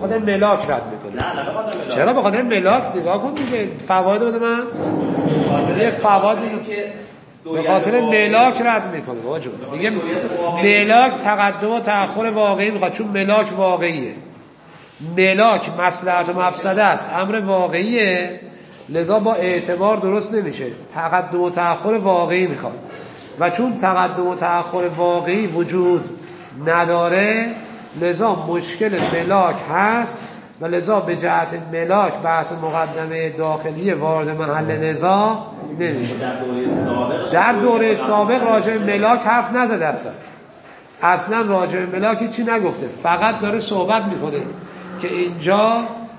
خاطر ملاک رد میکنه. نه به خاطر ملاک. چرا به خاطر ملاک؟ نگاه کن دیگه فواید بده من. یه فواید که به خاطر ملاک رد میکنه. واجب دیگه ملاک تقدم و تأخر واقعی میخواد، چون ملاک واقعیه. ملاک مصلحت و مفسده است، امر واقعیه، لذا با اعتبار درست نمیشه. تقدم و تأخر واقعی میخواد و چون تقدم و تأخر واقعی وجود نداره، لذا مشکل ملاک هست و لذا به جهت ملاک بحث مقدمه داخلی وارد محل نزاع نمیشه. در دوره سابق راجع به ملاک حرف نزده، اصلا راجع به ملاک چی نگفته، فقط داره صحبت میکنه که اینجا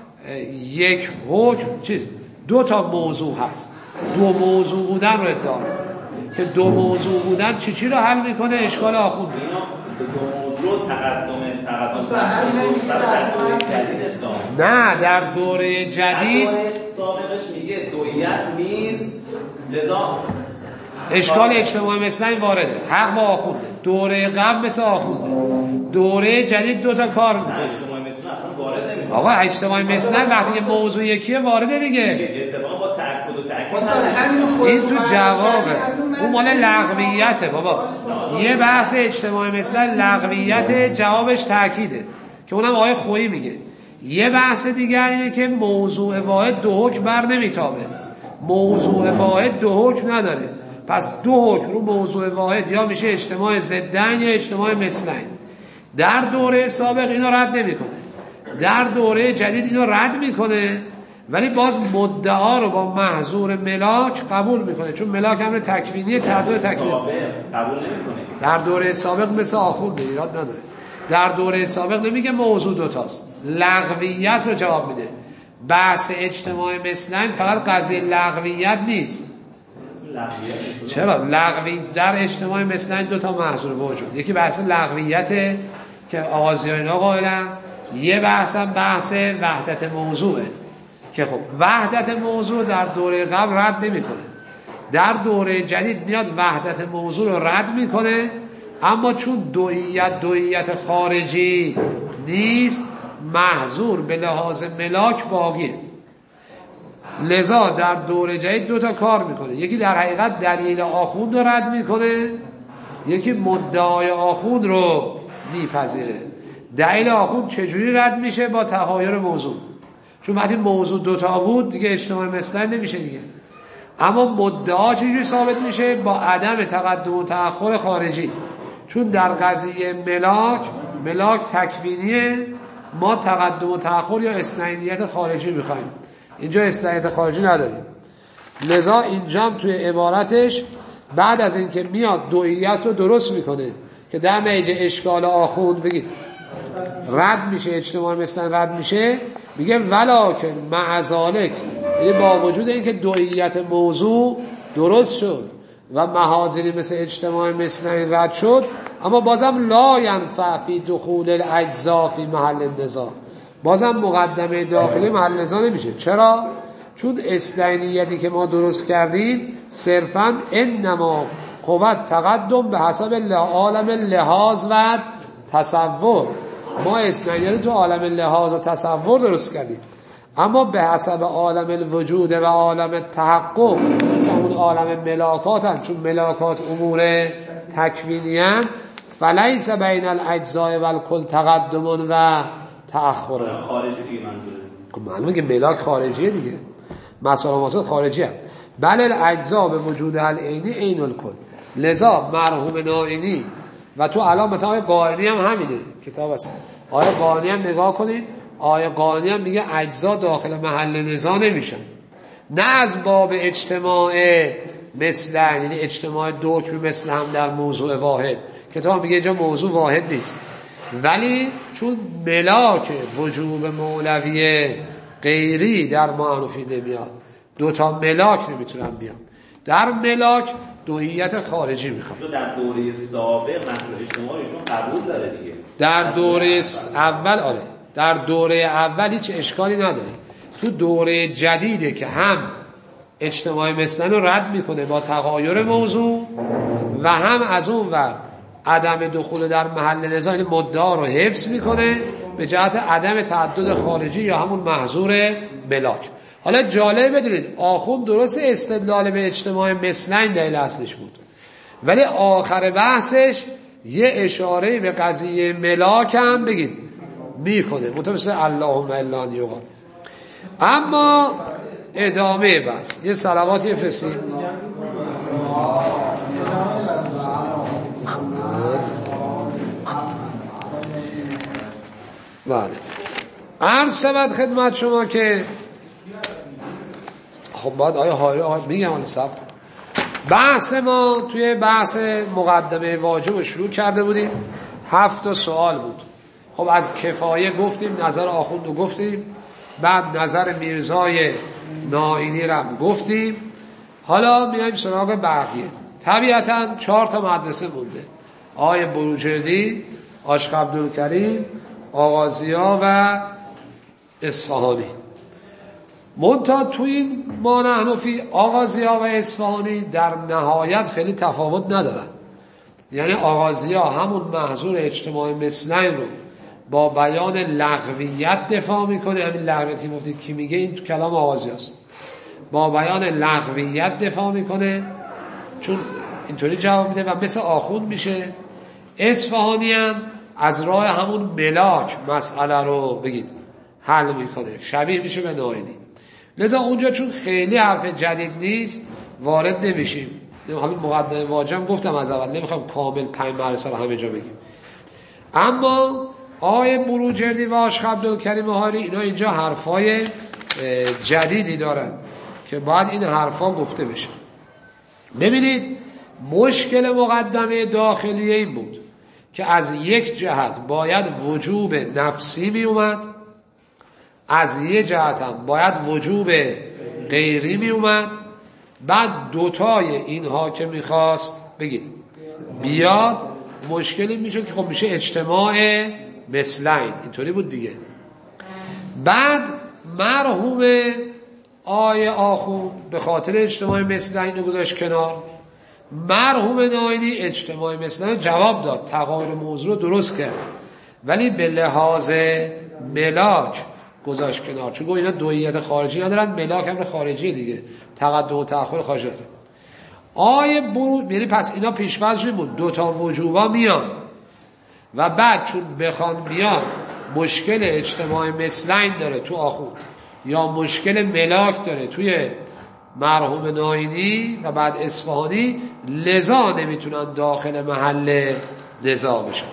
یک حکم دو تا موضوع هست، دو موضوع بودن رو ادعا که دو موضوع بودن چی رو حل میکنه؟ اشکال آخوند. دو موضوع تقدم در دوره جدید ادعا. نه در دوره جدید سابقش میگه دویت نیست، لذا اشکال اجتماعی مثل این وارده، حق با آخونده. دوره قبل مثل آخونده، دوره جدید دو تا کار میکنه. اجتماعی مثل اصلا وارد نمیشه. آقا اجتماعی مثل وقتی که موضوع یکیه وارده دیگه. اتفاقا با تأکید و تأکید این تو جوابه، اون مال لغویته بابا. یه بحث اجتماعی مثل لغویت، جوابش تأکیده که اونم آیه خویی میگه. یه بحث دیگر اینه که موضوع واحد دو حکم بر نمیتابه، موضوع واحد دو حکم نداره، پس دو حکم رو موضوع واحد یا میشه اجتماع ضدن یا اجتماع مثلن. در دوره سابق اینو رد نمیکنه، در دوره جدید اینو رد میکنه، ولی باز مدعا رو با محظور ملاک قبول میکنه، چون ملاک امر تکوینی تعدد تکوینی قبول نمیکنه. در دوره سابق مثل آخونده ایراد نداره. در دوره سابق نمیگه موضوع دوتاست، لغویت رو جواب میده. بحث اجتماع مثلن فقط قضیه لغویت نیست. چرا؟ لغوی در اجتماع مثلن دو تا محظور وجود، یکی بحث لغویته که آغازیانا قائلن، یه بحثم بحث وحدت موضوعه که خب وحدت موضوع در دوره قبل رد نمیکنه، در دوره جدید میاد وحدت موضوع رو رد میکنه، اما چون دوییت خارجی نیست، محظور به لحاظ ملاک باقیه. لذا در دوره جدید دو تا کار میکنه، یکی در حقیقت دلیل آخوند رو رد میکنه، یکی مدعای آخوند رو میپذیره. دلیل آخوند چجوری رد میشه؟ با تغایر موضوع، چون وقتی موضوع دوتا بود دیگه اجتماع مثلا نمیشه دیگه. اما مدعا چجوری ثابت میشه؟ با عدم تقدم و تأخر خارجی، چون در قضیه ملاک تکوینیه، ما تقدم و تأخر یا اثنینیت خارجی میخوایم، اینجا اثنینیت خارجی نداریم. لذا اینجا هم توی عبارتش بعد از اینکه میاد دوییت رو درست میکنه که در نتیجه اشکال آخوند بگید رد میشه، اجتماع مثلا رد میشه، میگه ولکن مع ذالک، یعنی با وجود اینکه دوییت موضوع درست شد و محاذیری مثل اجتماع مثلا رد شد، اما بازم لا ینفع فی دخول الاجزا فی محل النزاع، بازم مقدمه داخلی محل نزاع نمیشه. چرا؟ چون اثنینیتی که ما درست کردیم صرفا انما قوت تقدم به حسب عالم لحاظ و تصور، ما اثنینیتی تو عالم لحاظ و تصور درست کردیم، اما به حسب عالم الوجود و عالم تحقق که اون عالم ملاکات هست، چون ملاکات امور تکوینی هست، فلیس بین الاجزاء و الکل تقدم و تأخر. خارجی دیگه منظوره، معلومه که ملاک خارجیه دیگه، مسائل ماسات خارجیه. بل الاجزاء به وجود العینی عین الکل. لذا مرحوم نائینی و تو الان مثلا آیه قائنی هم همینه، کتاب هست آیه قائنی هم نگاه کنید، آیه قائنی هم میگه اجزا داخل محل نزاع نمیشن، نه از باب اجتماع مثلا، یعنی اجتماع دو که مثل هم در موضوع واحد، کتاب میگه اینجا موضوع واحد نیست، ولی چون ملاک وجوب مولوی غیری در معنوفی نمیاد، دوتا ملاک نمیتونن بیان، در ملاک دوییت خارجی میخواد. در دوره سابق مسئله اجتماعیشون قبول داره دیگه، در دوره اول آره، در دوره اول هیچ اشکالی نداره، تو دوره جدیده که هم اجتماعی مثلا رو رد میکنه با تغایر موضوع و هم از اون ور عدم دخول در محل نزاع مدعا رو حفظ میکنه به جهت عدم تعدد خارجی یا همون محظور ملاک. حالا جالب بدونید آخوند درست استدلال به اجتماع مثلین دلیل اصلش بود، ولی آخر بحثش یه اشاره به قضیه ملاک هم بگید میکنه مثل اللهم الا ان یقال. اما ادامه بس یه صلواتی بفرستید. بله عرض شود خدمت شما که خب باید میگم حالا سب بحث ما توی بحث مقدمه واجب شروع کرده بودیم. 7 سوال بود. خب از کفایه گفتیم، نظر آخوند رو گفتیم، بعد نظر میرزای نائینی رو گفتیم. حالا میایم سراغ بقیه. طبیعتا 4 تا مدرسه مونده: آقای بروجردی، عاشق عبدالکریم، آغازیا و اصفهانی. منتها تو این ما نحن فی آغازیا و اصفهانی در نهایت خیلی تفاوت ندارن. یعنی آغازیا همون محظور اجتماع مثلین رو با بیان لغویت دفاع میکنه. همین لغویت که گفتید کی میگه؟ این تو کلام آغازیاست. با بیان لغویت دفاع میکنه چون اینطوری جواب میده و مثل آخوند میشه. اصفهانی هم از راه همون ملاک مسئله رو بگید حل میکنه، شبیه میشه به نائینی. لذا اونجا چون خیلی حرف جدید نیست وارد نمیشیم. حالا مقدمه واجب گفتم از اول نمیخوام کامل 5 مدرسه رو همه جا بگیم. اما آقای بروجردی و عاشق عبدالکریم هاری اینا اینجا حرفای جدیدی دارن که باید این حرفا گفته بشه. ببینید مشکل مقدمه داخلیه این بود که از یک جهت باید وجوب نفسی می اومد، از یک جهت هم باید وجوب غیری می اومد. بعد دوتای اینها که میخواست بگید بیاد مشکلی میشه که خب میشه اجتماع مثلین. اینطوری بود دیگه. بعد مرحوم آیه آخوند به خاطر اجتماع مثلین رو گذاشت کنار. مرحوم نائینی اجتماع مثلین جواب داد، تغایر موضوع رو درست کرد، ولی به لحاظ ملاک گذاشت کنار. چون اینا دوییت خارجی ندارن، ملاک هم خارجی دیگه، تقدم و تأخر خارجی داره. آیه یعنی پس اینا پیش‌فرض بود 2 تا وجوبا میان و بعد چون بخوان بیان مشکل اجتماع مثلین داره تو آخوند یا مشکل ملاک داره توی مرحوم نائینی و بعد اصفهانی، لذا نمیتونن داخل محل نزاع بشن.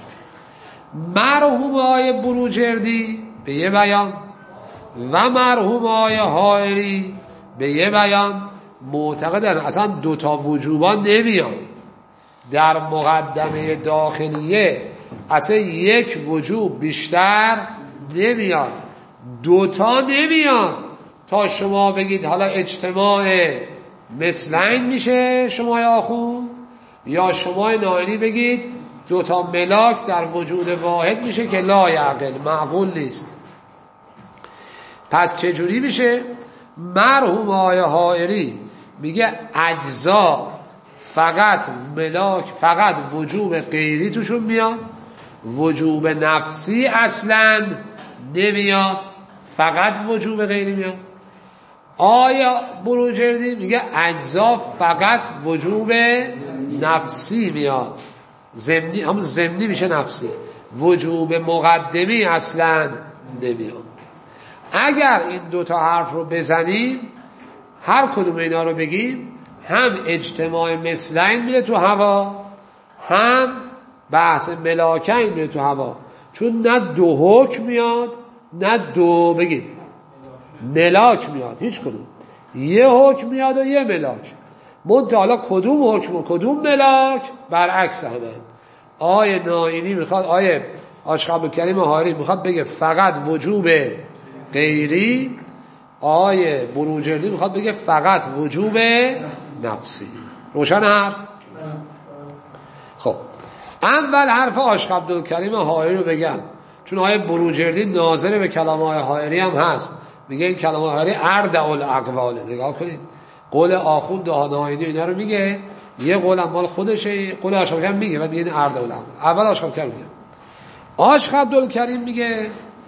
مرحوم آیه بروجردی به یه بیان و مرحوم آیه حائری به یه بیان معتقدن اصلا 2 تا وجوبا نمیان. در مقدمه داخلیه اصلا 1 وجوب بیشتر نمیاد، 2 تا نمیاد تا شما بگید حالا اجتماع مثلین میشه شما آخوند، یا شما نائینی بگید 2 تا ملاک در وجود واحد میشه که لا یعقل، معقول نیست. پس چجوری میشه؟ مرحوم آیه حائری میگه اجزا فقط ملاک، فقط وجوب غیری توشون میاد، وجوب نفسی اصلا نمیاد، فقط وجوب غیری میاد. آیا بروجردی میگه اجزا فقط وجوب نفسی میاد، ضمنی هم ضمنی میشه نفسی، وجوب مقدمی اصلا نمیاد. اگر این 2 تا حرف رو بزنیم، هر کدوم اینا رو بگیم، هم اجتماع مثلین میره تو هوا، هم بحث ملاکین میره تو هوا. چون نه 2 حکم میاد، نه 2 بگید ملاک میاد، هیچ کدوم. یه حکم میاد و یه ملاک. منتها حالا کدوم حکم و کدوم ملاک برعکس همه. آیه نائینی میخواد، آیه عاشق عبدالکریم هاری میخواد بگه فقط وجوب غیری، آیه بروجردی میخواد بگه فقط وجوب نفسی. روشن حرف؟ خب اول حرف عاشق عبدالکریم هاری رو بگم، چون آیه بروجردی ناظر به کلام آیه هاری هم هست. میگه این کلام آیه هاری اردع الاقواله. نگاه کنید قول آخوند نائینی اینا رو میگه، یه قول هم مال خودشه، قول عاشق عبدالکریم میگه و میگه اردع الاقواله. اول عاشق عبدالکریم میگه، عاشق عبدالکریم میگه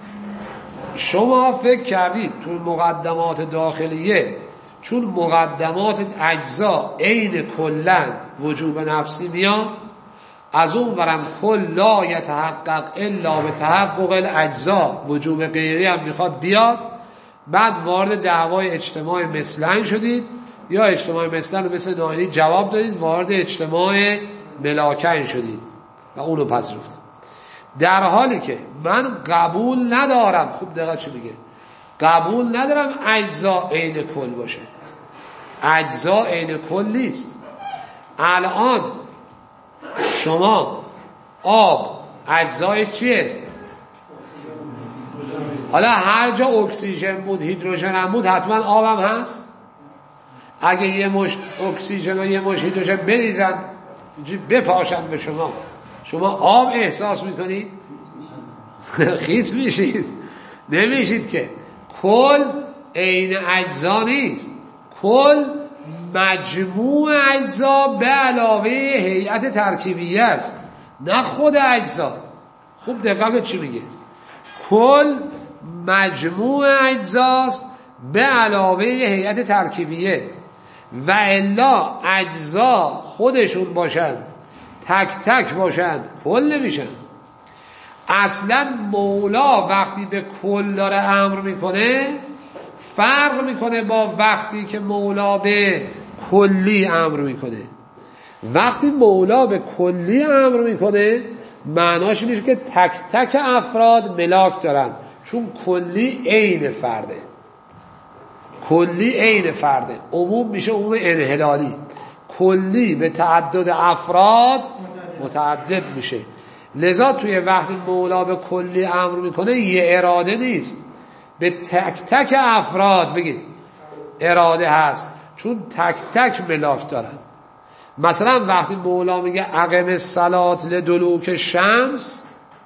شما فکر کردید تو مقدمات داخلیه چون مقدمات اجزا عین کلند وجوب نفسی میاد، از اون ورم کل لا یتحقق الا به تحقق الاجزا وجوب غیری هم میخواد بیاد، بعد وارد دعوای اجتماع مثلین شدید یا اجتماع مثلین رو مثل ناینی جواب دادید، وارد اجتماع ملاکین شدید و اونو پذیرفتید. در حالی که من قبول ندارم، خوب دقیق چی میگه، قبول ندارم اجزا عین کل باشه. اجزا عین کل نیست. الان شما آب اجزایش چیه؟ حالا هر جا اکسیژن بود هیدروژن هم بود حتما آب هم هست. اگه یه مشت اکسیژن و یه مشت هیدروژن بریزن بپاشن به شما آب احساس میکنید؟ خیس میشید؟ نمیشید که. کل عین اجزا نیست. کل مجموع اجزا به علاوه هیئت ترکیبیه است، نه خود اجزا. خوب دقیق چی میگه؟ کل مجموع اجزاست به علاوه هیئت ترکیبیه، و الا اجزا خودشون باشن تک تک باشن کل نمیشن. اصلا مولا وقتی به کل داره امر میکنه فرق میکنه با وقتی که مولا به کلی امر میکنه. وقتی مولا به کلی امر میکنه معناش اینه که تک تک افراد ملاک دارن، چون کلی عین فرده. کلی عین فرده، عموم میشه عموم انحلالی. کلی به تعدد افراد متعدد میشه. لذا توی وقتی مولا به کلی امر میکنه یه اراده نیست، به تک تک افراد بگید اراده هست، چون تک تک ملاک دارن. مثلا وقتی مولا میگه اقم الصلاة لدلوک الشمس،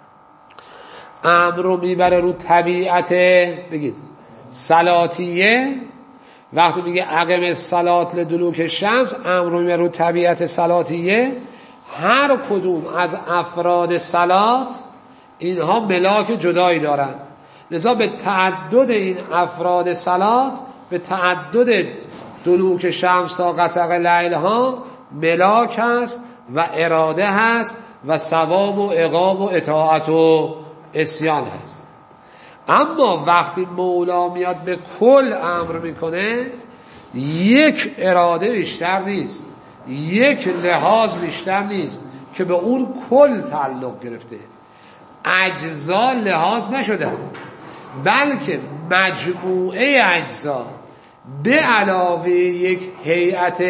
امر رو میبره رو طبیعت بگید صلاتیه. وقتی میگه اقم الصلاة لدلوک الشمس، امر رو میبره رو طبیعت صلاتیه. هر کدوم از افراد صلات اینها ملاک جدایی دارن، لذا به تعدد این افراد صلات، به تعدد دلوک شمس تا غسق لیل ها ملاک هست و اراده هست و ثواب و عقاب و اطاعت و عصیان هست. اما وقتی مولا میاد به کل امر میکنه یک اراده بیشتر نیست، یک لحاظ بیشتر نیست که به اون کل تعلق گرفته. اجزا لحاظ نشدند، بلکه مجموعه اجزا به علاوه یک هیئت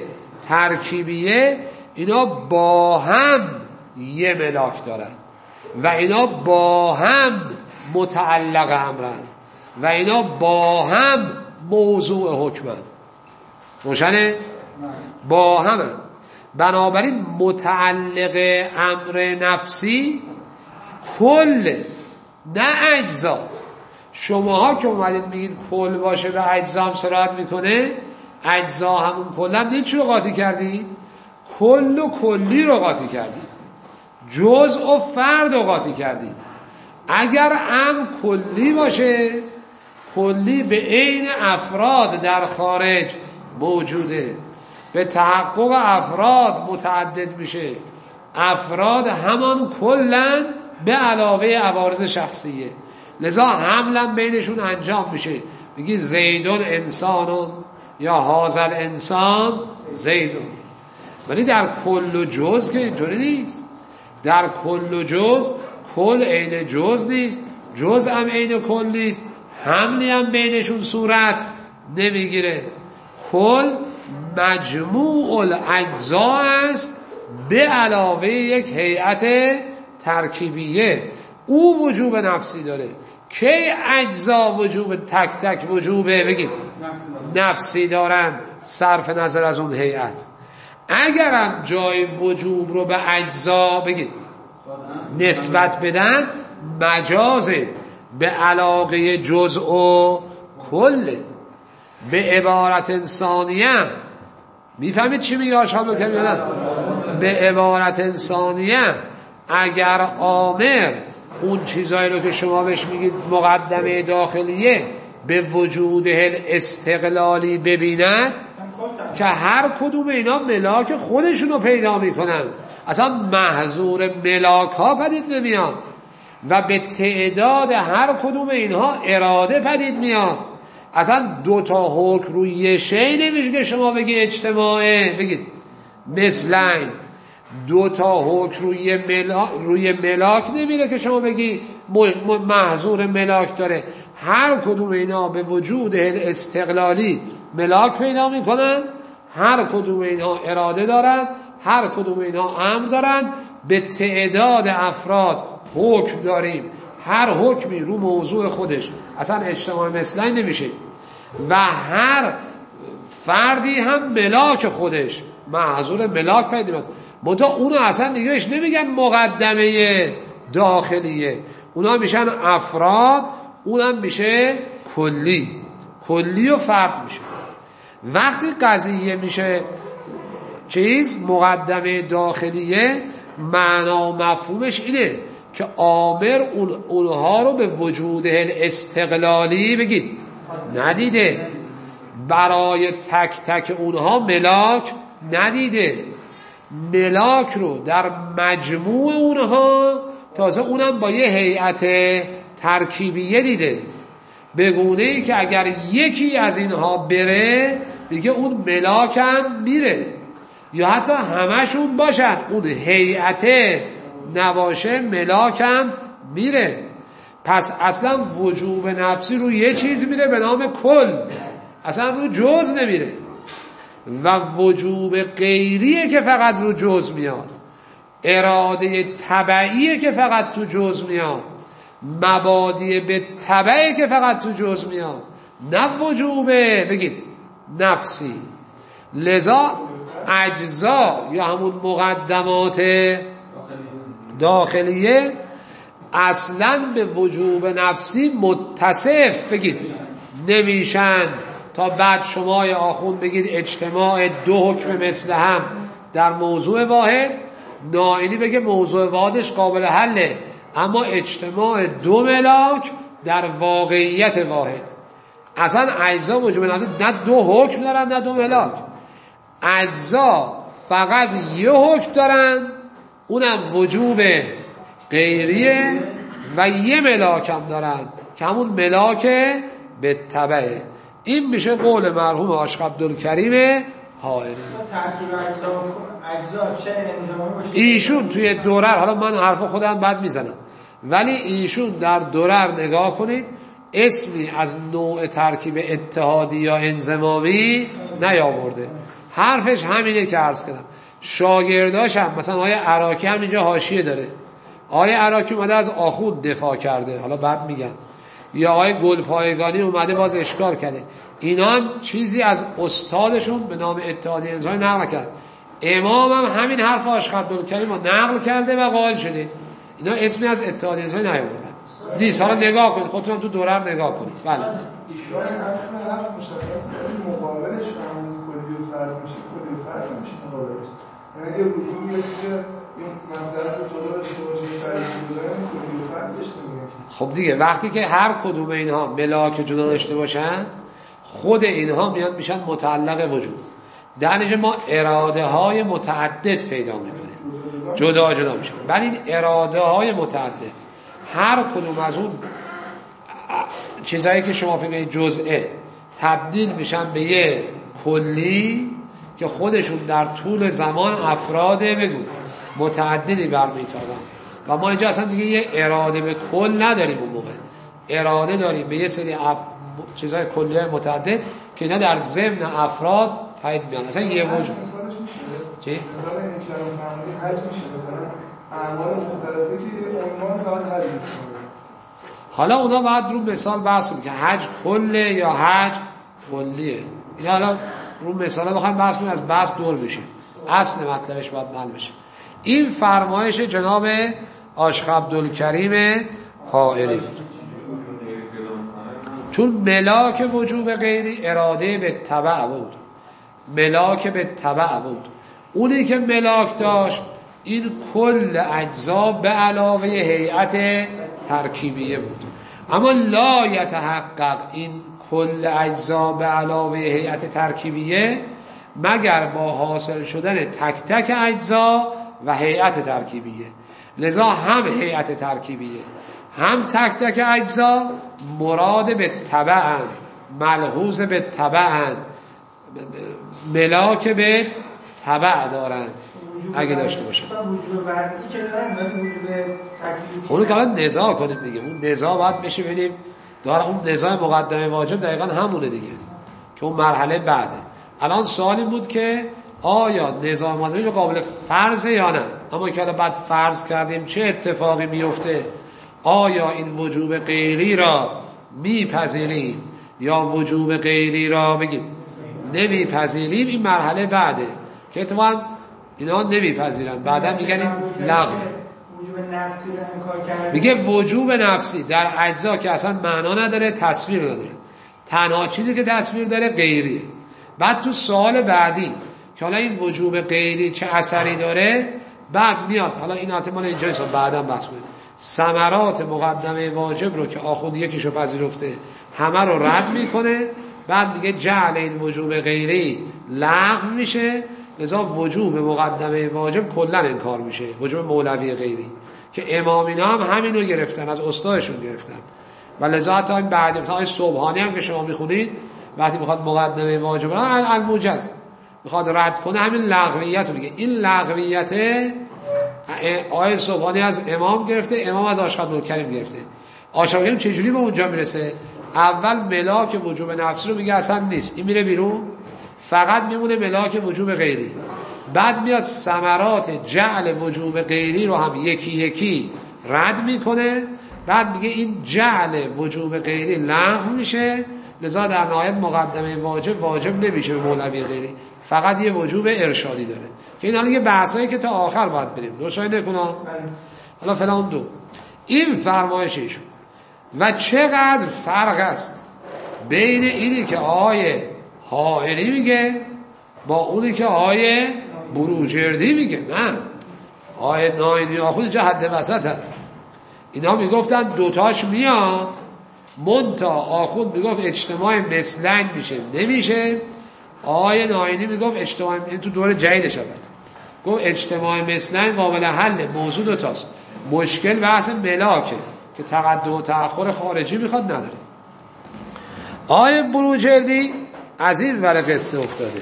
ترکیبیه اینا با هم یه ملاک دارن و اینا با هم متعلق امرن و اینا با هم موضوع حکمن. روشنه؟ با همن. بنابراین متعلق امر نفسی کل، نه اجزا. شماها که اومدید میگید کل باشه به اجزا هم سرایت میکنه، اجزا همون کل هم دید چی رو قاطی کردید؟ کل و کلی رو قاطی کردید، جزء و فرد رو قاطی کردید. اگر امر کلی باشه، کلی به عین افراد در خارج موجوده، به تحقق افراد متعدد میشه. افراد همان کلن به علاوه عوارض شخصیه، لذا حملا بینشون انجام میشه. میگی زیدون انسانون یا هازل انسان زیدون. ولی در کل و جز که اینطوری نیست. در کل و جز، کل عین جز نیست، جز هم عین کل نیست، حملی هم بینشون صورت نمیگیره. کل مجموع الاجزا است به علاوه یک هیئت ترکیبیه. او وجوب نفسی داره. کی اجزا وجوب تک تک وجوبه بگید نفسی دارن، صرف نظر از اون هیئت. اگرم جای وجوب رو به اجزا بگید نسبت بدن، مجازه به علاقه جزء و کل. به عبارت ثانیه میفهمید چی میگه آشام کمیانه؟ به عبارت ثانیه اگر آمر اون چیزایی رو که شما بهش میگید مقدمه داخلیه به وجود استقلالی ببیند که هر کدوم اینا ملاک خودشونو پیدا میکنن، اصلا محظور ملاک ها پدید نمیاد و به تعداد هر کدوم اینها اراده پدید میاد. اصلا دو تا حکم روی یه شی نمیشه که شما بگی اجتماعه، بگید مثلن. دو تا حکم روی ملاک نمیره که شما بگی محظور ملاک داره. هر کدوم اینا به وجود استقلالی ملاک پیدا میکنن، هر کدوم اینها اراده دارن، هر کدوم اینها امر دارن. به تعداد افراد حکم داریم، هر حکمی رو موضوع خودش اصلا اجتماع مثلن نمیشه و هر فردی هم ملاک خودش محظور ملاک پیدا میاد. منتها اونو اصلا دیگهش نمیگن مقدمه داخلیه، اونا میشن افراد، اونم میشه کلی و فرد میشه. وقتی قضیه میشه مقدمه داخلیه، معنا و مفهومش اینه که آمر اونها رو به وجود استقلالی بگید ندیده، برای تک تک اونها ملاک ندیده، ملاک رو در مجموع اونها، تازه اونم با یه هیئت ترکیبیه دیده، به گونه‌ای که اگر یکی از اینها بره دیگه اون ملاک هم میره، یا حتی همشون باشن اون هیئت نباشه ملاک هم میره. پس اصلا وجوب نفسی رو یه چیز میره به نام کل، اصلا رو جز نمیره. و وجوب غیریه که فقط رو جز میاد، اراده تبعیه که فقط تو جز میاد، مبادی به تبعه که فقط تو جز میاد، نه وجوبه بگید نفسی. لذا اجزا یا همون مقدمات داخلیه اصلا به وجوب نفسی متصف بگید نمیشن، تا بعد شما آخوند بگید اجتماع دو حکم مثل هم در موضوع واحد، نائینی بگه موضوع واحدش قابل حله، اما اجتماع دو ملاک در واقعیت واحد. اصلا اجزا وجوب نفسی نه دو حکم دارن نه دو ملاک، اجزا فقط یه حکم دارن، اونم وجوب غیریه، و یه ملاک هم دارن که همون ملاک به تبعه. این میشه قول مرحوم عاشق عبدالکریم حائری. ترکیب اجزا چه انضمامی باشه؟ ایشون توی درر، حالا من حرف خودم بعد میزنم، ولی ایشون در درر نگاه کنید اسمی از نوع ترکیب اتحادی یا انضمامی نیاورده، حرفش همینه که عرض کردم. شاگرداش هم مثلا آقای عراقی هم اینجا حاشیه داره، آقای عراقی اومده از آخوند دفاع کرده، حالا بعد میگم، یا آقای گلپایگانی اومده باز اشکال کرده، اینا هم چیزی از استادشون به نام اتحادی انضمامی نقل کرد. امام هم همین حرف عاشق عبدالکریم رو نقل کرده و قائل شده، اینا اسمی از اتحادی انضمامی نیاوردن. نیست. حالا نگاه کنید، خودتون تو درر نگاه کنید. بله ایشون اصلا حرف مشخص داره، مقابلش همون کلی و فرد میشه، کلی و فرد میشه مقابلش. یعنی اگه رکوع یه چیزه این مسئله رو جدا داشته باشه، فرضی بودن کلی و فرد داشته باشه. خب دیگه وقتی که هر کدوم اینها ملاک جدا داشته باشن، خود اینها میاد میشن متعلق وجود. در نتیجه ما اراده های متعدد پیدا میکنیم، جدا جدا میشن. ولی این اراده های متعدد هر کدوم از اون چیزایی که شما فکر کنید جزئه تبدیل میشن به یه کلی که خودشون در طول زمان افراد بگو متعددی برمیتابن. و ما اینجا اصلا دیگه یه اراده به کل نداریم، اون موقع اراده داریم به یه سری چیزای کلی های متعدد که اینا در ضمن افراد پدید میان. اصلا یه موجود چی؟ مثلا این کلام فهمیدی حج میشه، مثلا اعمال مختلفه که عنوان فقط حج میشه. حالا اونا باید رو مثال بحث کنیم که حج کله یا حج کلیه. این حالا رو مثال بخوایم بحث کنیم از بحث دور بشیم، اصل مطلبش باید معلوم بشه. این فرمایش جناب عاشق عبدالکریم حائری بود. چون ملاک وجوب غیری اراده به تبع بود، ملاک به تبع بود. اونی که ملاک داشت این کل اجزا به علاوه هیئت ترکیبیه بود. اما لا یتحقق این کل اجزا به علاوه هیئت ترکیبیه مگر با حاصل شدن تک تک اجزا و هیئت ترکیبیه. لذا هم هیئت ترکیبیه هم تک تک اجزا مراد به تبعن، ملحوظ به تبعن، ملاک به تبع دارن اگه داشته باشن. وجوب وضعی که دارن ولی وجوب تکلیفی اونو که الان نزاع کنیم دیگه. اون نزاع باید بشه ببینیم داره اون نزاع مقدمه واجب دقیقا همونه دیگه که اون مرحله بعده. الان سوالی بود که آیا نزاع مقدمه قابل فرض یا نه، اما که الان بعد فرض کردیم چه اتفاقی میفته؟ آیا این وجوب غیری را میپذیریم یا وجوب غیری را بگید نمیپذیریم؟ این مرحله بعده که اتفاقا اینا نمیپذیرن، بعدا میگن این لغوه. وجوب نفسی رو انکار کرده. میگه وجوب نفسی در اجزا که اصلا معنا نداره، تصویر نداره، تنها چیزی که تصویر داره غیریه. بعد تو سوال بعدی که حالا این وجوب غیری چه اثری داره، بعد میاد حالا این احتمال اینجاست بعدا بحث کنیم ثمرات مقدمه واجب رو که آخوند یکیشو پذیرفته همه رو رد میکنه. بعد میگه جعل این وجوب غیری لغو میشه، لذا وجوب مقدمه واجب کلا انکار میشه، وجوب مولوی غیری که امامینا هم همینو گرفتن، از استادشون گرفتن. و لذا حتی این بعد مثلا صبحانی هم که شما میخونید وقتی میخواد مقدمه واجب الموجز میخواد رد کنه همین لغویت رو میگه. این لغویت آیه صبحانی از امام گرفته، امام از آشهادالکریم گرفته. آشهادالکریم چجوری به اونجا میرسه؟ اول ملاک وجوب نفسی رو میگه اصلا نیست، این میره بیرون، فقط میمونه ملاک وجوب غیری. بعد میاد ثمرات جعل وجوب غیری رو هم یکی یکی رد میکنه. بعد میگه این جعل وجوب غیری لغو میشه، لذا در نهایت مقدمه واجب نمیشه به مولوی غیری، فقط یه وجوب ارشادی داره که این حالا یه بحثایی که تا آخر باید بریم روشن نکنم. حالا فلان دو این فرمایششون و چقدر فرق است بین اینی که آیه حائری میگه با اونی که آیه بروجردی میگه. نه، آیه ناینی آخود اینجا حد وسط هست. اینا میگفتن دوتاش میاد، منتا آخود میگفت اجتماع مثلن میشه نمیشه. آیه ناینی میگفت اجتماع، این تو دور جدید شود، گفت اجتماع مثلن قابل حل، موضوع دوتاست، مشکل بحث ملاکه که تقدم و تأخر خارجی میخواد نداره. آیه بروجردی از این ور قصه افتاده،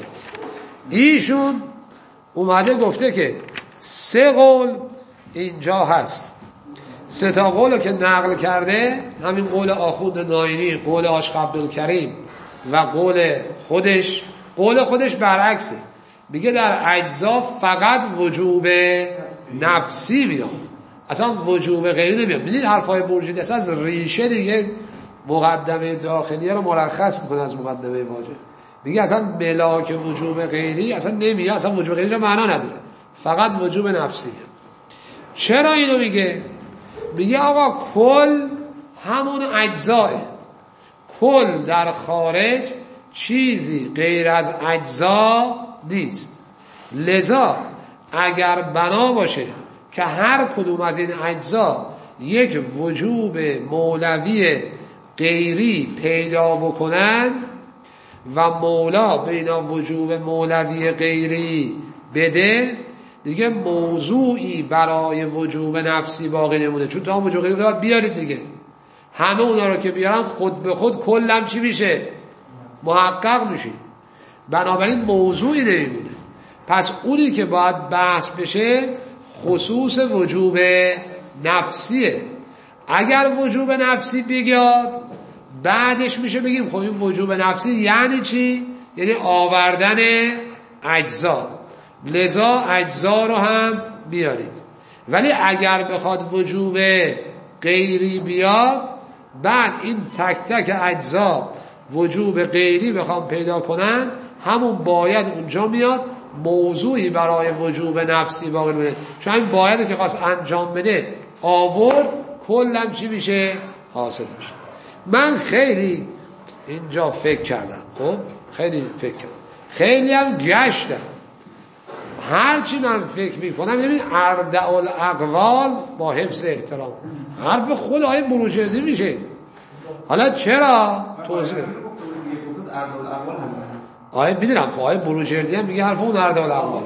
ایشون اومده گفته که 3 قول اینجا هست، 3 تا قول که نقل کرده، همین قول آخوند ناینی، قول عاشق عبدالکریم و قول خودش. قول خودش برعکسه، میگه در اجزا فقط وجوب نفسی میاد، اصلا وجوب غیری نمیاد. میدید حرفای بروجردی اصلا از ریشه دیگه مقدمه داخلیه رو مرخص میکنه از مقدمه واجب. میگه اصلا ملاک وجوب غیری اصلا نمیاد، اصلا وجوب غیری معنا نداره، فقط وجوب نفسیه. چرا اینو میگه؟ میگه آقا کل همون اجزاه، کل در خارج چیزی غیر از اجزا نیست. لذا اگر بنا باشه که هر کدوم از این اجزا یک وجوب مولوی غیری پیدا بکنن و مولا بینا وجوب مولوی غیری بده، دیگه موضوعی برای وجوب نفسی باقی نمونه، چون تا وجوب غیری باید بیارید دیگه. همه اونا رو که بیارن خود به خود کلم چی میشه؟ محقق میشه، بنابراین موضوعی نمیمونه. پس اونی که باید بحث بشه خصوص وجوب نفسیه. اگر وجوب نفسی بیاد بعدش میشه بگیم خب این وجوب نفسی یعنی چی؟ یعنی آوردن اجزا، لذا اجزا رو هم بیارید. ولی اگر بخواد وجوب غیری بیاد، بعد این تک تک اجزا وجوب غیری بخوام پیدا کنن، همون باید اونجا میاد موضوعی برای وجوب نفسی باقی بده، چون این باید که خواست انجام بده آورد، کلم چی میشه؟ حاصل میشه. من خیلی اینجا فکر کردم، خب خیلی فکر کردم، خیلی هم گشتم. هرچی من فکر میکنم یعنی اردع الاقوال با حفظ احترام حرف خود آیه بروجردی میشه. حالا چرا توضیح بده. آیه میدونم آیه بروجردی هم میگه حرف اون اردع الاقوال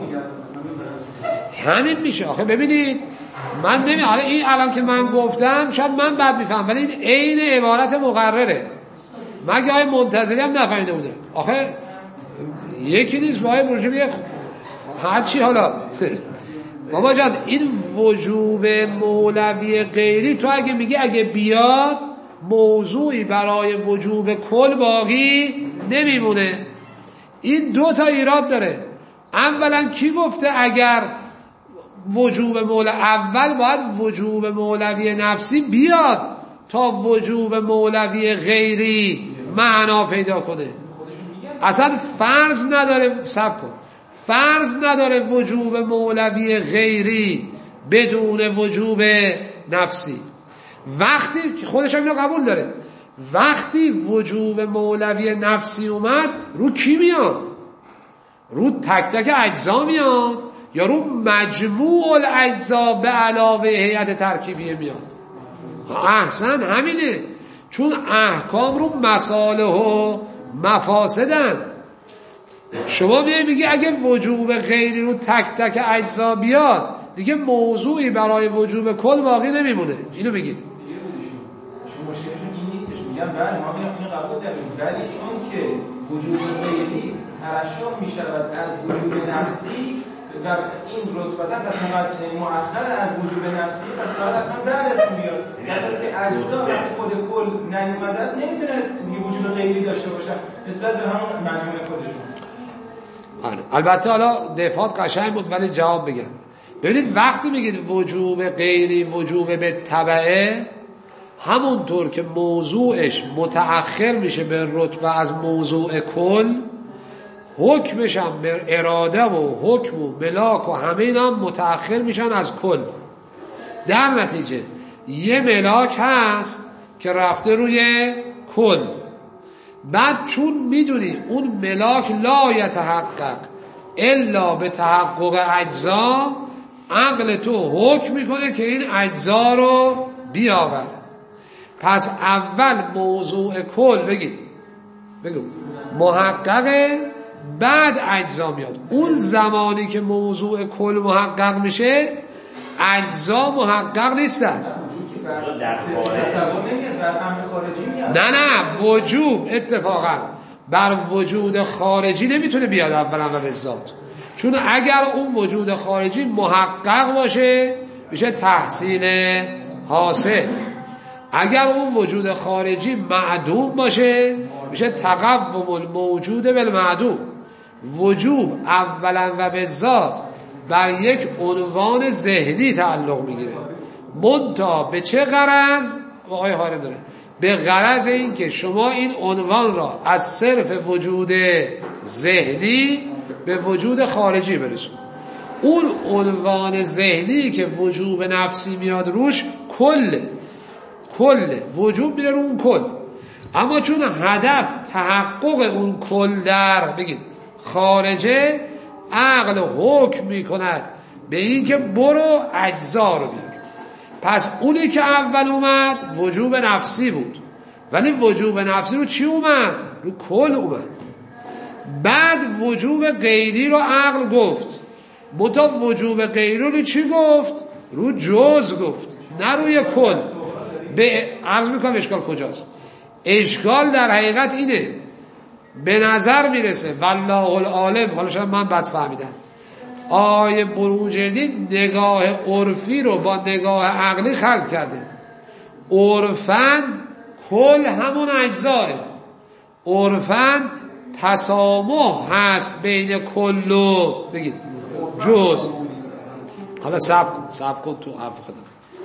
همین میشه. آخه ببینید من حالا این الان که من گفتم شاید من بد میفهم ولی این عین عبارت مقرره. مگه آیه منتظری هم نفهمیده بوده؟ آخه یکی نیست با آیه بروجردی هرچی. حالا بابا جان این وجوب مولوی غیری تو اگه میگی اگه بیاد موضوعی برای وجوب کل باقی نمیمونه. این دو تا ایراد داره. اولا کی گفته اگر وجوب اول باید وجوب مولوی نفسی بیاد تا وجوب مولوی غیری معنا پیدا کنه. اصلا فرض نداره صبر کن فرض نداره وجوب مولوی غیری بدون وجوب نفسی. وقتی خودش هم اینو قبول داره وقتی وجوب مولوی نفسی اومد رو کی میاد؟ رو تک تک اجزا میاد یا رو مجموع الاجزا به علاوه هیئت ترکیبیه میاد؟ احسن همینه. چون احکام رو مصالح و مفاسدن. شما میگی اگه وجوب غیری رو تک تک اجزا بیاد دیگه موضوعی برای وجوب کل باقی نمیمونه. اینو بگید. مشکلشون این نیستش. میگن بله ما اینو قبول داریم ولی چون که وجوب غیری ترشح میشود از وجوب نفسی و این رتبتا قسمت مؤخر از وجوب نفسی پس باید حتما بعد از اون بیاد. مثلا که اجزا خود کل نیومده است نمیتونه وجوب غیری داشته باشه نسبت به همون مجموعه خودشون. البته حالا دفاعات قشنگ بود ولی جواب بگم. ببینید وقتی میگید وجوب غیری وجوب به تبعه همونطور که موضوعش متأخر میشه به رتبه از موضوع کل حکمش هم به اراده و حکم و ملاک و همه اینا هم متأخر میشن از کل. در نتیجه یه ملاک هست که رفته روی کل. بعد چون میدونی اون ملاک لا یتحقق الا به تحقق اجزا عقل تو حکم میکنه که این اجزا رو بیاور. پس اول موضوع کل بگو محققه بعد اجزا میاد. اون زمانی که موضوع کل محقق میشه اجزا محقق نیستن. نه وجوب اتفاقا بر وجود خارجی نمیتونه بیاد اولا و به ذات. چون اگر اون وجود خارجی محقق باشه میشه تحصیل حاصل. اگر اون وجود خارجی معدوم باشه میشه تقوم الموجود بالمعدوم. وجوب اولا و به ذات بر یک عنوان ذهنی تعلق میگیره. منتها به چه غرض؟ آقای حاله داره به غرض این که شما این عنوان را از صرف وجود ذهنی به وجود خارجی برسون. اون عنوان ذهنی که وجوب نفسی میاد روش کله وجوب میره رو اون کل. اما چون هدف تحقق اون کل در خارجه عقل حکم میکند به این که برو اجزا رو بیار. پس اونی که اول اومد وجوب نفسی بود ولی وجوب نفسی رو چی اومد؟ رو کل اومد. بعد وجوب غیری رو عقل گفت متا وجوب غیری رو چی گفت؟ رو جز گفت نه روی کل. به عرض میکنم اشکال کجاست؟ اشکال در حقیقت اینه به نظر میرسه والله العالم حالا شاید من بد فهمیدم آیه بروجردی نگاه عرفی رو با نگاه عقلی خلط کرده. عرفاً کل همون اجزاه. عرفاً تسامح هست بین کل و جز. حالا صبر کن تو حرف خودم.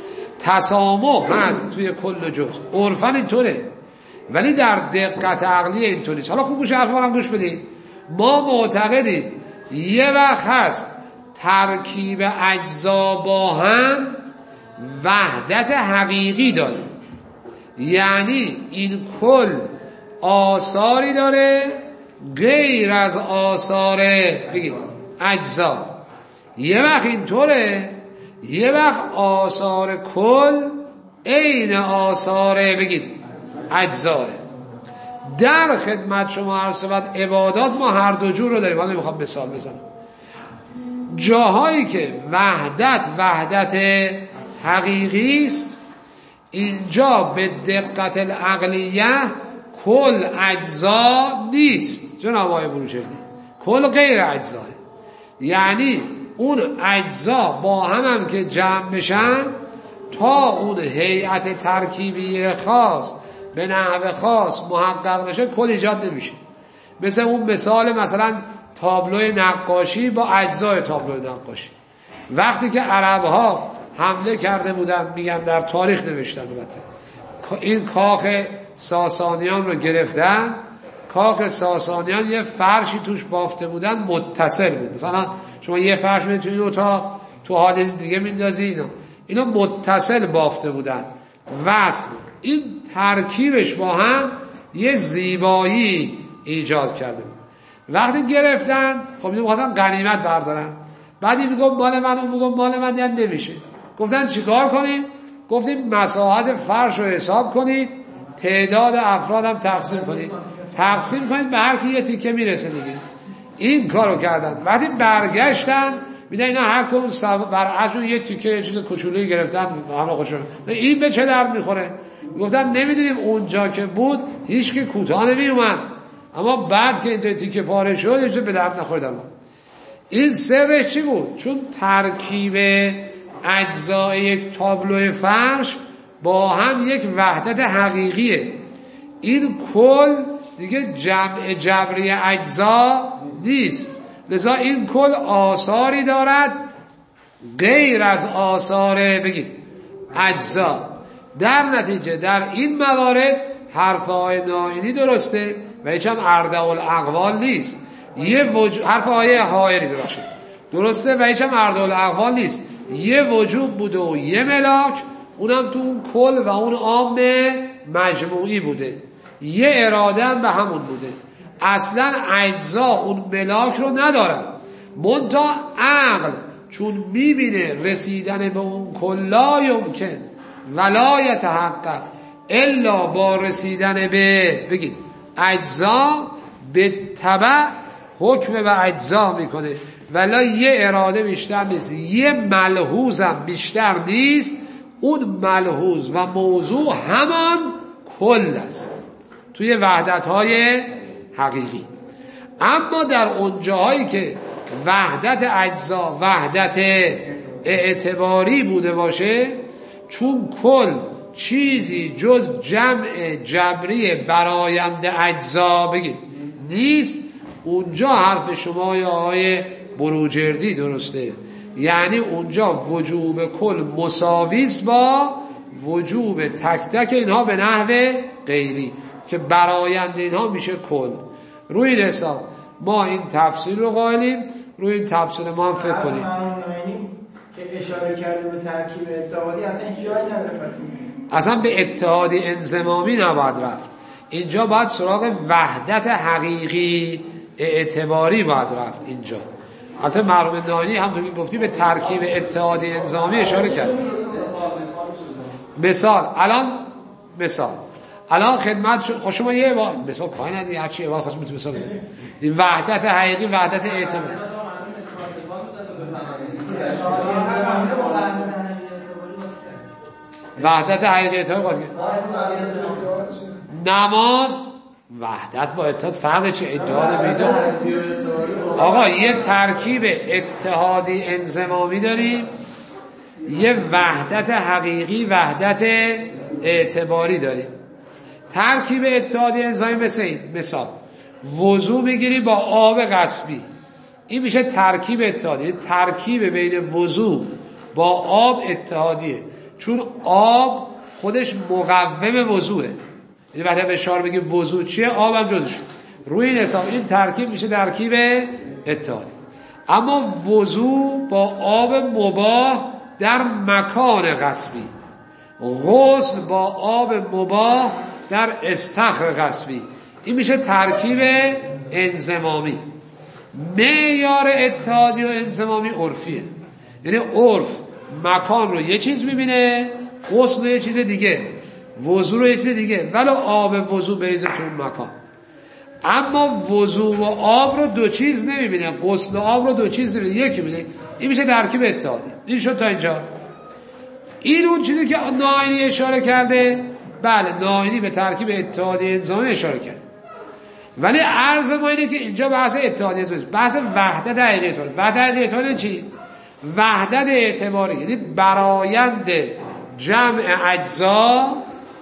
تسامح هست توی کل و جز. عرفاً اینطوره ولی در دقت عقلی اینطور نیست. حالا خوب گوش حرف ما هم گوش بدید. ما معتقدیم یه وقت هست ترکیب اجزا با هم وحدت حقیقی داره، یعنی این کل آثاری داره غیر از آثار اجزا. یه وقت اینطوره، یه وقت آثار کل عین آثار بگید اجزاه. در خدمت شما عرض شود عبادات ما هر دو جور رو داریم. حالا میخوام مثال بزنم. جاهایی که وحدت حقیقی است، اینجا به دقت العقلیه کل اجزا نیست جناب آقای بروجردی، کل غیر اجزاه. یعنی اون اجزا با هم که جمع بشن تا اون هیئت ترکیبی خاص به نحو خاص محقق بشه کل ایجاد نمیشه. مثل اون مثلا تابلوی نقاشی با اجزای تابلوی نقاشی. وقتی که عرب‌ها حمله کرده بودن، میگن در تاریخ نوشتن البته، این کاخ ساسانیان رو گرفتن. کاخ ساسانیان یه فرشی توش بافته بودن متصل بود. مثلا شما یه فرش می‌بینید توی اتاق، تو حال دیگه میندازی، اینا متصل بافته بودن، وصل بود. این ترکیبش با هم یه زیبایی ایجاد کرده بود. وقتی گرفتن خب اینو می‌خواستن غنیمت بردارن، بعدی میگم مال من، اون میگم مال من، یعنی نمیشه. گفتن چیکار کنیم؟ گفتیم مساحت فرش رو حساب کنید، تعداد افرادم تقسیم کنید به هر کی یه تیکه میرسه دیگه. این کارو کردن. وقتی برگشتن میدن اینا حق اون برعکس یه تیکه یه چیز کوچولویی گرفتن، همه خوشون. این به چه درد میخوره؟ گفتن نمیدونیم اونجا که بود هیچ کی کوتاه نمیومد، اما بعد که این تیکه پاره شد هیچ به درد نخورد. این سرش چی بود؟ چون ترکیب اجزای یک تابلوی فرش با هم یک وحدت حقیقیه. این کل دیگه جمع جبری اجزا نیست، لذا این کل آثاری دارد غیر از آثار بگید اجزا. در نتیجه در این موارد حرف آیه نائینی درسته و هیچ هم اردع الاقوال نیست. حرف آیه حائری ببخشید درسته و هیچ هم اردع الاقوال نیست. یه وجود بوده و یه ملاک، اونم تو اون کل و اون عام مجموعی بوده. یه اراده هم به همون بوده. اصلا اجزا اون ملاک رو ندارن، منتها عقل چون میبینه رسیدن به اون کل لا یمکن ولا یتحقق الا با رسیدن به بگید اجزا، به تبع حکم به اجزا میکنه. ولی یه اراده بیشتر نیست، یه ملحوظ هم بیشتر نیست. اون ملحوظ و موضوع همان کل است توی وحدت‌های حقیقی. اما در اون جاهایی که وحدت اجزا وحدت اعتباری بوده باشه، چون کل چیزی جز جمع جبری براینده اجزا بگید نیست، اونجا حرف شما یا آقای بروجردی درسته. یعنی اونجا وجوب کل مساوی است با وجوب تک تک اینها به نحو غیری که براینده اینها میشه کل. روی این حساب ما این تفسیر رو قائلیم، روی این تفسیر ما هم فکر کنیم. که اشاره کرده به ترکیب اتحادی اصلا این جایی نداره. پس اصلا به اتحادی انضمامی نباید رفت، اینجا باید سراغ وحدت حقیقی اعتباری باید رفت. اینجا حتی مرحوم نائینی همونطور که گفتی به ترکیب اتحادی انضمامی اشاره کرد. مثال الان خدمت خود شما یه بار مثال کاری نداری، هر چی اول خودت مثال بزنید. این وحدت حقیقی وحدت اعتباری. وحدت حقیقی اعتباری باید نماز وحدت با اتحاد فرق چه؟ ادعا نمیدون. آقا یه ترکیب اتحادی انضمامی داریم، یه وحدت حقیقی وحدت اعتباری داریم. ترکیب اتحادی انضمامی مثل این، مثال وضو میگیری با آب غصبی، این میشه ترکیب اتحادی. ترکیب بین وضو با آب اتحادیه، چون آب خودش مقوم وضوئه. این وقتی به اشاره بگی وضو چیه، آب هم جزش. روی این حساب این ترکیب میشه ترکیب اتحادی. اما وضو با آب مباح در مکان غصبی، غسل با آب مباح در استخر غصبی، این میشه ترکیب انضمامی. معیار اتحادی و انضمامی عرفیه، یعنی عرف مکان رو یه چیز میبینه، غسل رو یه چیز دیگه، وضو رو یه چیز دیگه، ولو آب وضو بریزه تو اون مکان. اما وضو و آب رو دو چیز نمیبینه، غسل و آب رو دو چیز نمیبینه، یکی میبینه. این میشه ترکیب اتحادی. این شد تا اینجا. این اون چیزی که ناینی اشاره کرده. بله، ناینی به ترکیب اتحادی انضمامی اشاره کرده، ولی عرض ما اینه که اینجا بحث اتحادی انضمامی، بحث وحدت حقیقی اعتباری. وحدت حقیقی اعتباری چی؟ وحدت اعتباری یعنی برآیند جمع اجزا.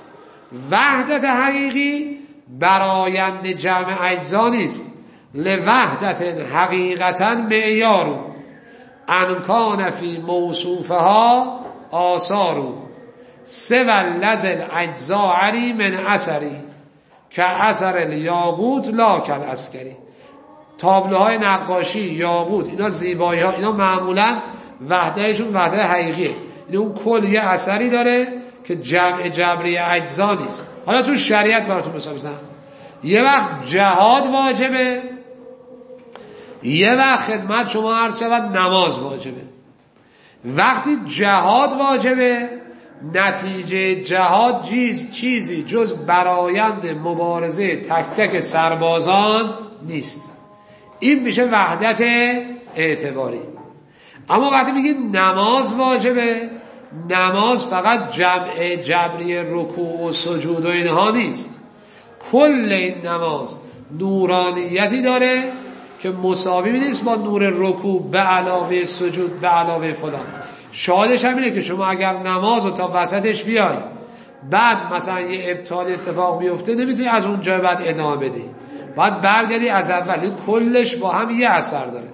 وحدت حقیقی برآیند جمع اجزا نیست. لوحدت حقیقتا معیار ان کان فی موصوفها آثار سوى لزل اجزا علی من اثری که اثر الیاقوت لا کل عسکری. تابلوهای نقاشی، یاقوت، اینا زیبایی ها، اینا معمولا وحدتشون وحدت حقیقیه، یعنی اون کل یه اثری داره که جمع جبری اجزا نیست. حالا تو شریعت براتون مثال بزنم، یه وقت جهاد واجبه، یه وقت خدمت شما عرض شود نماز واجبه. وقتی جهاد واجبه، نتیجه جهاد چیزی جز برآیند مبارزه تک تک سربازان نیست. این میشه وحدت اعتباری. اما وقتی میگید نماز واجبه، نماز فقط جمع جبری رکوع و سجود و اینها نیست، کل این نماز نورانیتی داره که مساوی نیست با نور رکوع به علاوه سجود به علاوه فلان. شاهدش هم اینه که شما اگر نماز رو تا وسطش بیای، بعد مثلا یه ابطال اتفاق بیفته، نمیتونی از اون جای بعد ادامه بدی، باید برگردی از اول. این کلش با هم یه اثر داره.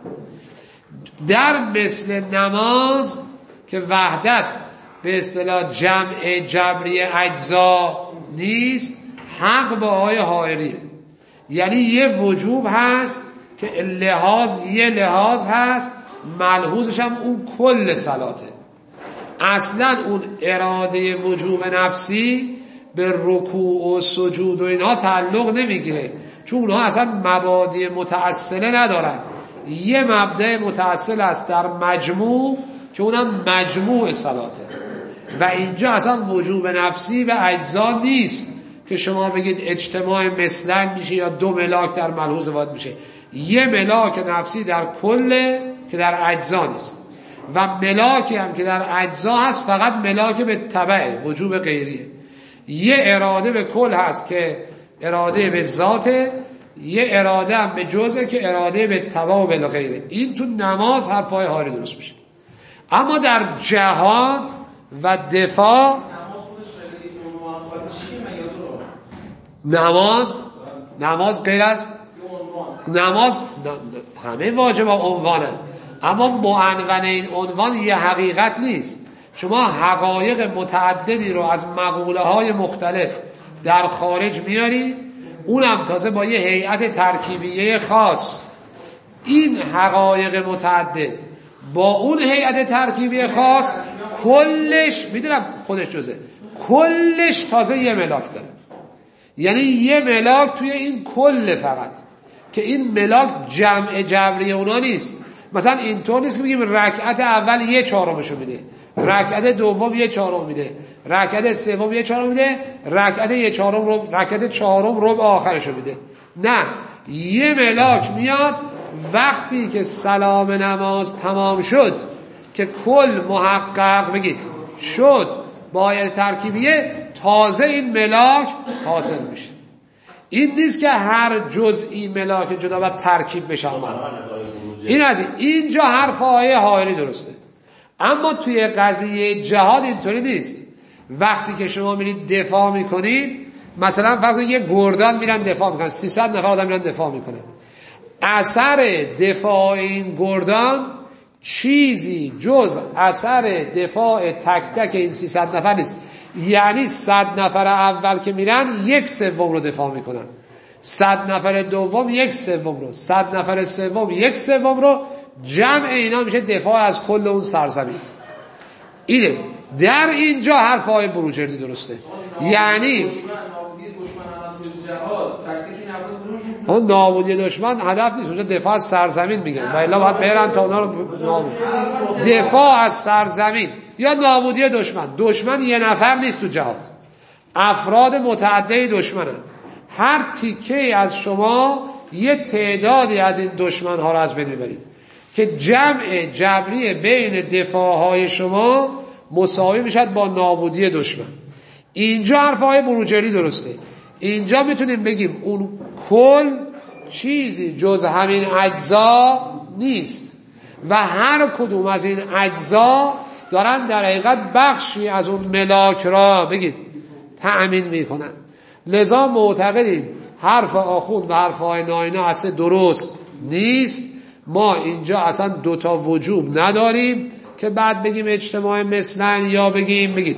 در مثل نماز که وحدت به اصطلاح جمع جبری اجزا نیست، حق با آقای حائریه. یعنی یه وجوب هست که یه لحاظ هست، ملحوظش هم اون کل صلاته. اصلا اون اراده وجوب نفسی به رکوع و سجود و اینها تعلق نمیگیره، چون اونها اصلا مبادی متأصله ندارن. یه مبدأ متأصل است در مجموع که اونم مجموع صلاته، و اینجا اصلا وجوب نفسی و اجزا نیست که شما بگید اجتماع مثلا میشه یا دو ملاک در ملحوظ واحد میشه. یه ملاک نفسی در کل که در اجزا نیست، و ملاکی هم که در اجزا هست فقط ملاک به تبع وجوب غیریه. یه اراده به کل هست که اراده به ذاته، یه اراده هم به جزء که اراده به تبع و بالغیره. این تو نماز حرفای حاری درست میشه. اما در جهاد و دفاع نماز غیر از نماز همه واجب عنوانه، اما معنون این عنوان یه حقیقت نیست. شما حقایق متعددی رو از مقوله های مختلف در خارج میاری، اونم تازه با یه هیئت ترکیبیه خاص. این حقایق متعدد با اون هیئت ترکیبی خاص کلش، میدونم خودش جزه، کلش تازه یه ملاک داره. یعنی یه ملاک توی این کل فقط، که این ملاک جمع جبری اونا نیست. مثلا اینطور نیست که بگیم رکعت اول یه چهارمشو میده، رکعت دوم یه چهارم میده، رکعت سوم یه چهارم میده، رکعت چهارم ربع آخرشو میده. نه، یه ملاک میاد وقتی که سلام نماز تمام شد که کل محقق بگید شد با ترکیبیه، تازه این ملاک حاصل میشه. این نیست که هر جزئی ملاک جدا باید ترکیب بشه. این از اینجا حرف آیه حائری درسته. اما توی قضیه جهاد اینطوری نیست. وقتی که شما میرید دفاع میکنید، مثلا فرض کنید یه گردان میرن دفاع میکنن، 300 نفر آدم میرن دفاع میکنن، اثر دفاع این گردان چیزی جز اثر دفاع تک تک این 300 نفر نیست. یعنی 100 نفر اول که میرن 1/3 رو دفاع میکنن، 100 نفر دوم 1/3 رو، 100 نفر سوم 1/3 رو، جمع اینا میشه دفاع از کل اون سرزمین. اینه در اینجا حرف های بروجردی درسته. یعنی دشمن جهاد تک تک اون نابودی دشمن هدف نیست، اونجا دفاع از سرزمین میگن و الا باید برن تا اونا رو دفاع از سرزمین یا نابودی دشمن یه نفر نیست تو جهاد، افراد متعدی دشمنن. هر تیکه از شما یه تعدادی از این دشمن ها رو از بین میبرید که جمع جبری بین دفاعهای شما مساوی میشد با نابودی دشمن. اینجا حرفهای بروجردی درسته. اینجا میتونیم بگیم اون کل چیزی جز همین اجزا نیست و هر کدوم از این اجزا دارن در حقیقت بخشی از اون ملاک را بگید تأمین میکنن. لذا معتقدیم حرف آخوند و حرفهای ناینا اصلا درست نیست. ما اینجا اصلا دوتا وجوب نداریم که بعد بگیم اجتماع مثلن یا بگید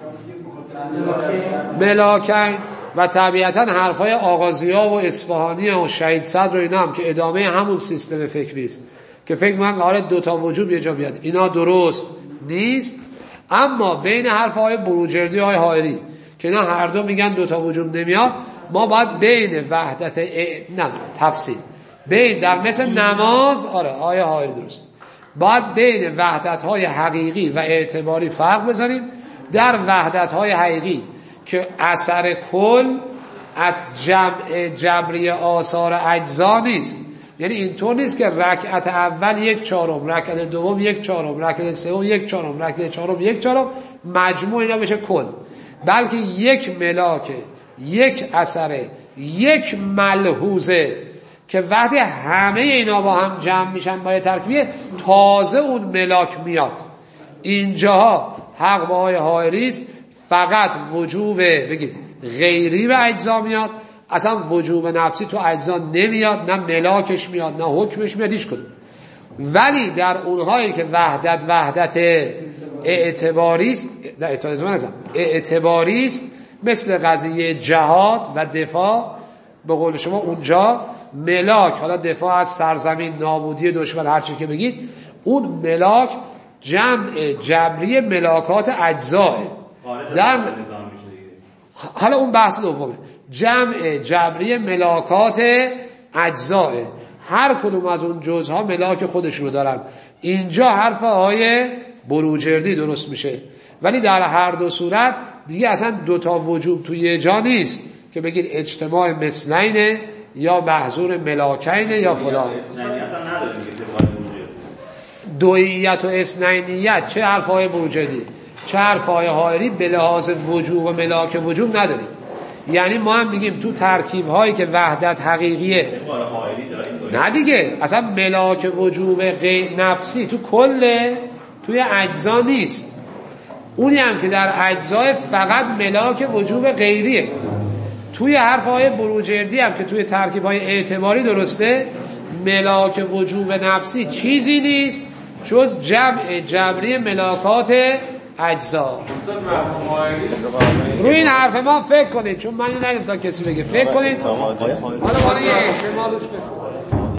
ملاکین. و طبیعتا حرفای آغازی‌ها و اصفهانی و شهید صدر و اینا هم که ادامه همون سیستم فکری است که فکر من قراره دوتا وجوب یه جا بیاد، اینا درست نیست. اما بین حرفهای بروجردی و حائری که اینا هر دو میگن دوتا وجوب نمیاد، ما باید بین وحدت تفصیل بین در مثل نماز آیه حائری درست، باید بین وحدت‌های حقیقی و اعتباری فرق بزنیم. در وحدت‌های حقیقی که اثر کل از جمع جبری آثار اجزا نیست، یعنی اینطور نیست که رکعت اول 1/4، رکعت دوم 1/4، رکعت سوم 1/4، رکعت چهارم 1/4 مجموع اینا بشه کل، بلکه یک ملاکه، یک اثره، یک ملحوظه که وقتی همه اینا با هم جمع میشن با یه ترکیبیه تازه اون ملاک میاد. اینجاها حق با آیه حائری است، فقط وجوب بگید غیری به اجزا میاد، اصلا وجوب نفسی تو اجزا نمیاد، نه ملاکش میاد نه حکمش میاد هیچ کدوم. ولی در اونهایی که وحدت اعتباری است، اعتباری است مثل قضیه جهاد و دفاع، به قول شما اونجا ملاک، حالا دفاع از سرزمین، نابودی دشمن، هر چی که بگید، اون ملاک جمع جبری ملاکات اجزاه. در حالا اون بحث دومه، جمع جبری ملاکات اجزاه، هر کدوم از اون جزها ملاک خودشونو دارن. اینجا حرف آیه بروجردی درست میشه، ولی در هر دو صورت دیگه اصلا دوتا وجوب توی یه جا نیست که بگید اجتماع مثلینه یا محضور ملاکینه یا فلان. دوییت و اثنینیت چه حرفای بروجردی چه حرفای حائری به لحاظ وجوب و ملاک وجوب نداریم. یعنی ما هم میگیم تو ترکیب هایی که وحدت حقیقیه نه دیگه، اصلا ملاک وجوب نفسی تو کله، توی اجزا نیست. اونی هم که در اجزای فقط ملاک وجوب غیریه. توی حرفهای بروجردی هم که توی ترکیب های اعتباری درسته، ملاک وجوب نفسی چیزی نیست جز جمع جبری ملاکات اجزا. روی این حرف ما فکر کنید، چون من ندیدم تا کسی بگه. فکر کنید، حالا ما یه احتمال روش بکنید.